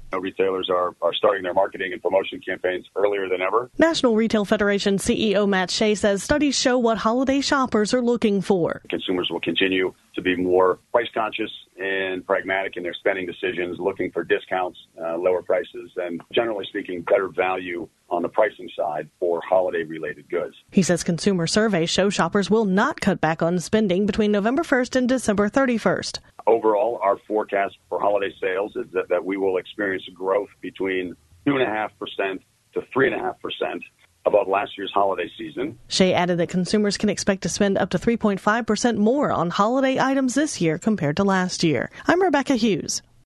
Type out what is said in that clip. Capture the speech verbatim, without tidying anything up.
Retailers are, are starting their marketing and promotion campaigns earlier than ever. National Retail Federation C E O Matt Shea says studies show what holiday shoppers are looking for. Consumers will continue to be more price conscious and pragmatic in their spending decisions, looking for discounts, uh, lower prices, and generally speaking, better value on the pricing side for holiday-related goods. He says consumer surveys show shoppers will not cut back on spending between November first and December thirty-first. Overall, our forecast for holiday sales is that, that we will experience growth between two point five percent to three point five percent above last year's holiday season. Shea added that consumers can expect to spend up to three point five percent more on holiday items this year compared to last year. I'm Rebecca Hughes.